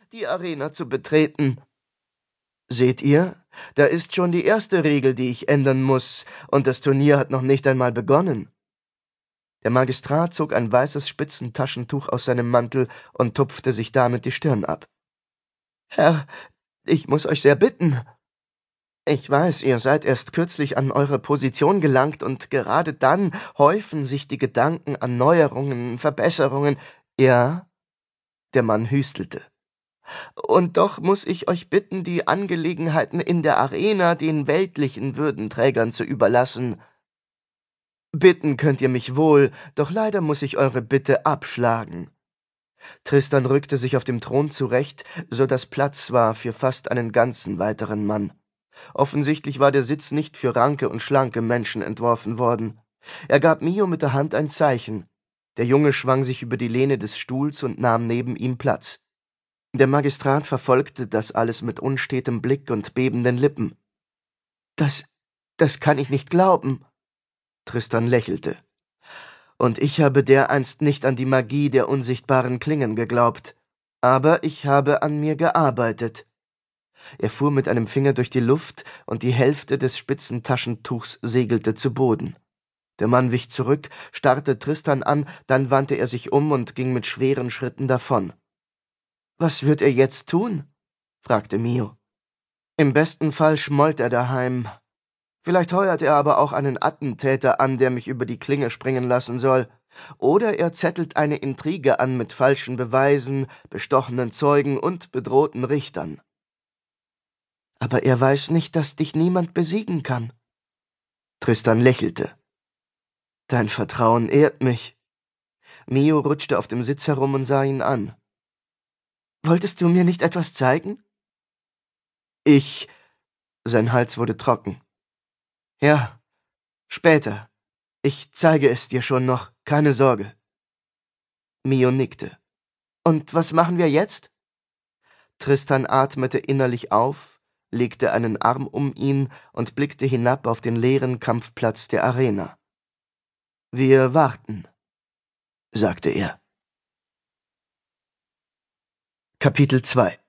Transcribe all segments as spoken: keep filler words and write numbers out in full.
die Arena zu betreten. Seht ihr, da ist schon die erste Regel, die ich ändern muss, und das Turnier hat noch nicht einmal begonnen. Der Magistrat zog ein weißes Spitzentaschentuch aus seinem Mantel und tupfte sich damit die Stirn ab. »Herr, ich muss euch sehr bitten. Ich weiß, ihr seid erst kürzlich an eure Position gelangt, und gerade dann häufen sich die Gedanken an Neuerungen, Verbesserungen.« »Ja?« Der Mann hüstelte. »Und doch muss ich euch bitten, die Angelegenheiten in der Arena den weltlichen Würdenträgern zu überlassen. Bitten könnt ihr mich wohl, doch leider muss ich eure Bitte abschlagen.« Tristan rückte sich auf dem Thron zurecht, so dass Platz war für fast einen ganzen weiteren Mann. Offensichtlich war der Sitz nicht für ranke und schlanke Menschen entworfen worden. Er gab Mio mit der Hand ein Zeichen. Der Junge schwang sich über die Lehne des Stuhls und nahm neben ihm Platz. Der Magistrat verfolgte das alles mit unstetem Blick und bebenden Lippen. »Das, das kann ich nicht glauben.« Tristan lächelte. »Und ich habe dereinst nicht an die Magie der unsichtbaren Klingen geglaubt. Aber ich habe an mir gearbeitet.« Er fuhr mit einem Finger durch die Luft, und die Hälfte des spitzen Taschentuchs segelte zu Boden. Der Mann wich zurück, starrte Tristan an, dann wandte er sich um und ging mit schweren Schritten davon. »Was wird er jetzt tun?« fragte Mio. »Im besten Fall schmollt er daheim. Vielleicht heuert er aber auch einen Attentäter an, der mich über die Klinge springen lassen soll. Oder er zettelt eine Intrige an mit falschen Beweisen, bestochenen Zeugen und bedrohten Richtern.« »Aber er weiß nicht, dass dich niemand besiegen kann.« Tristan lächelte. »Dein Vertrauen ehrt mich.« Mio rutschte auf dem Sitz herum und sah ihn an. »Wolltest du mir nicht etwas zeigen?« »Ich...« Sein Hals wurde trocken. »Ja, später. Ich zeige es dir schon noch, keine Sorge.« Mio nickte. »Und was machen wir jetzt?« Tristan atmete innerlich auf, legte einen Arm um ihn und blickte hinab auf den leeren Kampfplatz der Arena. »Wir warten«, sagte er. Kapitel zwei.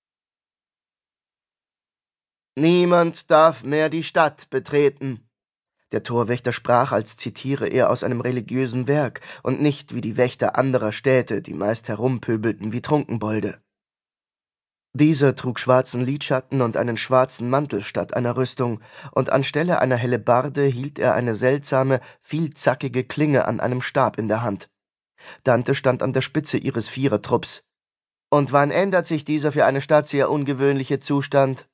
»Niemand darf mehr die Stadt betreten.« Der Torwächter sprach, als zitiere er aus einem religiösen Werk und nicht wie die Wächter anderer Städte, die meist herumpöbelten wie Trunkenbolde. Dieser trug schwarzen Lidschatten und einen schwarzen Mantel statt einer Rüstung, und anstelle einer Hellebarde hielt er eine seltsame, vielzackige Klinge an einem Stab in der Hand. Dante stand an der Spitze ihres Vierertrupps. »Und wann ändert sich dieser für eine Stadt sehr ungewöhnliche Zustand?«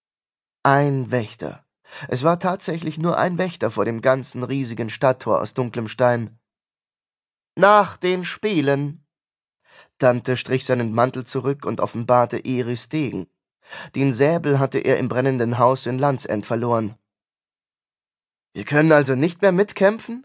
Ein Wächter. Es war tatsächlich nur ein Wächter vor dem ganzen riesigen Stadttor aus dunklem Stein. »Nach den Spielen!« Dante strich seinen Mantel zurück und offenbarte Eris Degen. Den Säbel hatte er im brennenden Haus in Landsend verloren. »Wir können also nicht mehr mitkämpfen?«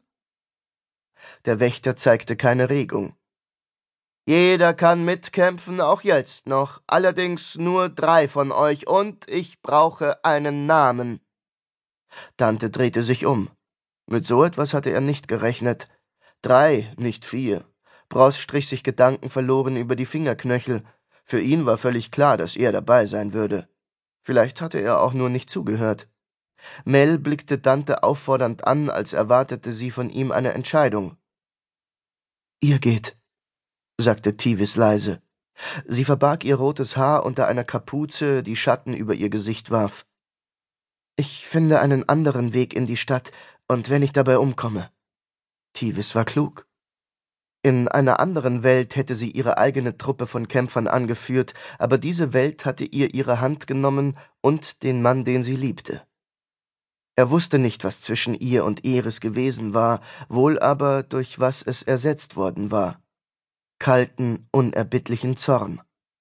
Der Wächter zeigte keine Regung. »Jeder kann mitkämpfen, auch jetzt noch, allerdings nur drei von euch, und ich brauche einen Namen.« Dante drehte sich um. Mit so etwas hatte er nicht gerechnet. Drei, nicht vier. Bros strich sich gedankenverloren über die Fingerknöchel. Für ihn war völlig klar, dass er dabei sein würde. Vielleicht hatte er auch nur nicht zugehört. Mel blickte Dante auffordernd an, als erwartete sie von ihm eine Entscheidung. »Ihr geht«, sagte Tivis leise. Sie verbarg ihr rotes Haar unter einer Kapuze, die Schatten über ihr Gesicht warf. »Ich finde einen anderen Weg in die Stadt, und wenn ich dabei umkomme.« Tivis war klug. In einer anderen Welt hätte sie ihre eigene Truppe von Kämpfern angeführt, aber diese Welt hatte ihr ihre Hand genommen und den Mann, den sie liebte. Er wusste nicht, was zwischen ihr und Eris gewesen war, wohl aber, durch was es ersetzt worden war. Kalten, unerbittlichen Zorn.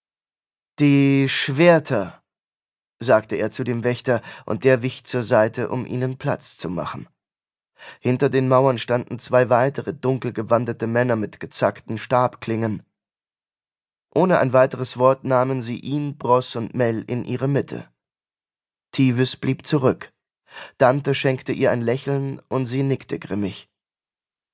»Die Schwerter«, sagte er zu dem Wächter, und der wich zur Seite, um ihnen Platz zu machen. Hinter den Mauern standen zwei weitere dunkel gewandete Männer mit gezackten Stabklingen. Ohne ein weiteres Wort nahmen sie ihn, Bros und Mel in ihre Mitte. Tivis blieb zurück. Dante schenkte ihr ein Lächeln, und sie nickte grimmig.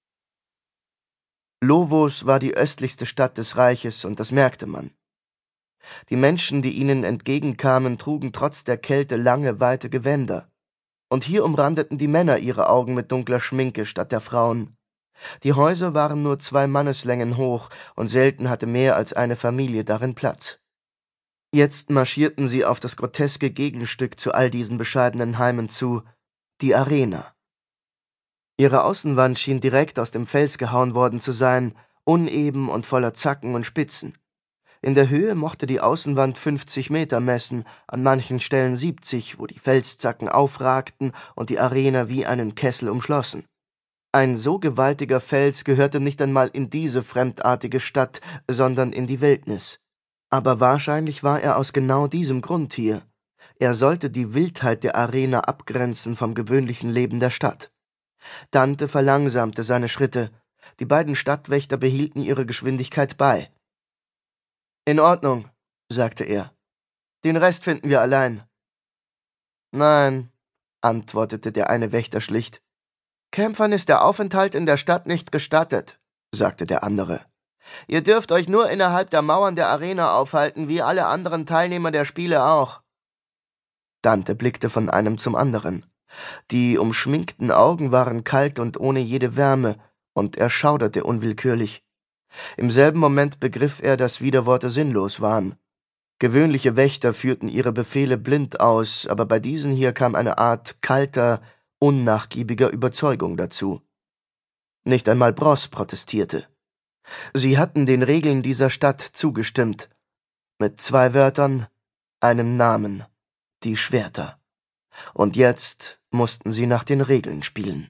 Lovos war die östlichste Stadt des Reiches, und das merkte man. Die Menschen, die ihnen entgegenkamen, trugen trotz der Kälte lange, weite Gewänder. Und hier umrandeten die Männer ihre Augen mit dunkler Schminke statt der Frauen. Die Häuser waren nur zwei Manneslängen hoch, und selten hatte mehr als eine Familie darin Platz. Jetzt marschierten sie auf das groteske Gegenstück zu all diesen bescheidenen Heimen zu, die Arena. Ihre Außenwand schien direkt aus dem Fels gehauen worden zu sein, uneben und voller Zacken und Spitzen. In der Höhe mochte die Außenwand fünfzig Meter messen, an manchen Stellen siebzig, wo die Felszacken aufragten und die Arena wie einen Kessel umschlossen. Ein so gewaltiger Fels gehörte nicht einmal in diese fremdartige Stadt, sondern in die Wildnis. Aber wahrscheinlich war er aus genau diesem Grund hier. Er sollte die Wildheit der Arena abgrenzen vom gewöhnlichen Leben der Stadt. Dante verlangsamte seine Schritte. Die beiden Stadtwächter behielten ihre Geschwindigkeit bei. »In Ordnung«, sagte er. »Den Rest finden wir allein.« »Nein«, antwortete der eine Wächter schlicht. »Kämpfern ist der Aufenthalt in der Stadt nicht gestattet«, sagte der andere. »Ihr dürft euch nur innerhalb der Mauern der Arena aufhalten, wie alle anderen Teilnehmer der Spiele auch.« Dante blickte von einem zum anderen. Die umschminkten Augen waren kalt und ohne jede Wärme, und er schauderte unwillkürlich. Im selben Moment begriff er, dass Widerworte sinnlos waren. Gewöhnliche Wächter führten ihre Befehle blind aus, aber bei diesen hier kam eine Art kalter, unnachgiebiger Überzeugung dazu. Nicht einmal Bross protestierte. Sie hatten den Regeln dieser Stadt zugestimmt. Mit zwei Wörtern, einem Namen: die Schwerter. Und jetzt mussten sie nach den Regeln spielen.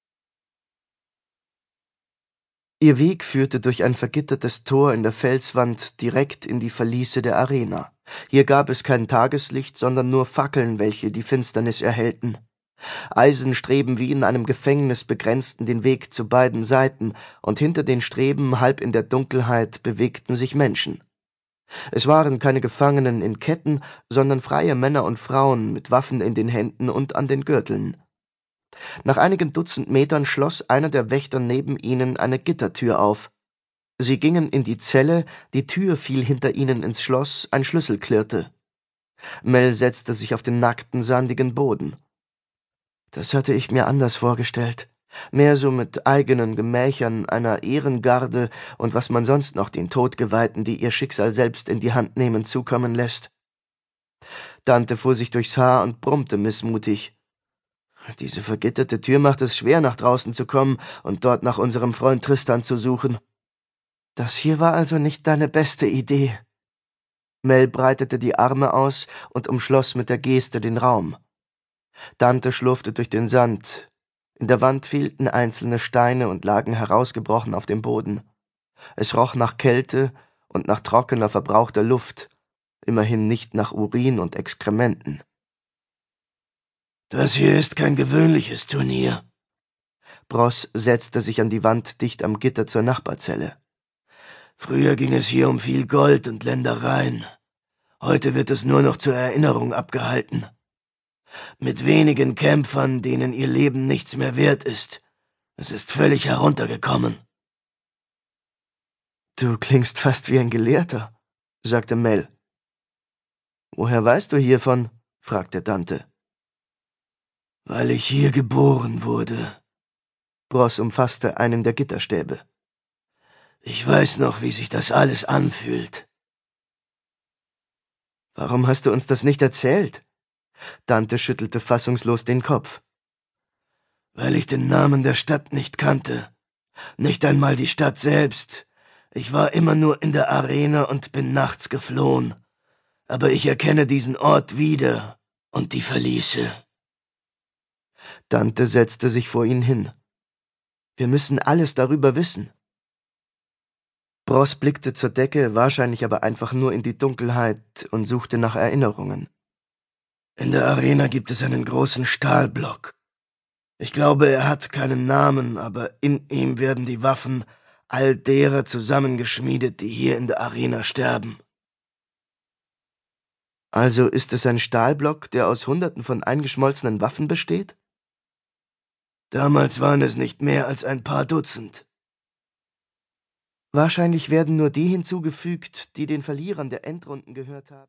Ihr Weg führte durch ein vergittertes Tor in der Felswand direkt in die Verliese der Arena. Hier gab es kein Tageslicht, sondern nur Fackeln, welche die Finsternis erhellten. Eisenstreben wie in einem Gefängnis begrenzten den Weg zu beiden Seiten, und hinter den Streben, halb in der Dunkelheit, bewegten sich Menschen. Es waren keine Gefangenen in Ketten, sondern freie Männer und Frauen mit Waffen in den Händen und an den Gürteln. Nach einigen Dutzend Metern schloss einer der Wächter neben ihnen eine Gittertür auf. Sie gingen in die Zelle, die Tür fiel hinter ihnen ins Schloss, ein Schlüssel klirrte. Mel setzte sich auf den nackten, sandigen Boden. »Das hatte ich mir anders vorgestellt. Mehr so mit eigenen Gemächern, einer Ehrengarde und was man sonst noch den Todgeweihten, die ihr Schicksal selbst in die Hand nehmen, zukommen lässt.« Dante fuhr sich durchs Haar und brummte missmutig. »Diese vergitterte Tür macht es schwer, nach draußen zu kommen und dort nach unserem Freund Tristan zu suchen. Das hier war also nicht deine beste Idee.« Mel breitete die Arme aus und umschloss mit der Geste den Raum. Dante schlurfte durch den Sand. In der Wand fehlten einzelne Steine und lagen herausgebrochen auf dem Boden. Es roch nach Kälte und nach trockener, verbrauchter Luft, immerhin nicht nach Urin und Exkrementen. »Das hier ist kein gewöhnliches Turnier.« Bross setzte sich an die Wand dicht am Gitter zur Nachbarzelle. »Früher ging es hier um viel Gold und Ländereien. Heute wird es nur noch zur Erinnerung abgehalten. Mit wenigen Kämpfern, denen ihr Leben nichts mehr wert ist. Es ist völlig heruntergekommen.« »Du klingst fast wie ein Gelehrter«, sagte Mel. »Woher weißt du hiervon?« fragte Dante. »Weil ich hier geboren wurde.« Bross umfasste einen der Gitterstäbe. »Ich weiß noch, wie sich das alles anfühlt.« »Warum hast du uns das nicht erzählt?« Dante schüttelte fassungslos den Kopf. »Weil ich den Namen der Stadt nicht kannte. Nicht einmal die Stadt selbst. Ich war immer nur in der Arena und bin nachts geflohen. Aber ich erkenne diesen Ort wieder und die Verliese.« Dante setzte sich vor ihn hin. »Wir müssen alles darüber wissen.« Bross blickte zur Decke, wahrscheinlich aber einfach nur in die Dunkelheit und suchte nach Erinnerungen. »In der Arena gibt es einen großen Stahlblock. Ich glaube, er hat keinen Namen, aber in ihm werden die Waffen all derer zusammengeschmiedet, die hier in der Arena sterben.« »Also ist es ein Stahlblock, der aus Hunderten von eingeschmolzenen Waffen besteht?« »Damals waren es nicht mehr als ein paar Dutzend.« Wahrscheinlich werden nur die hinzugefügt, die den Verlierern der Endrunden gehört haben.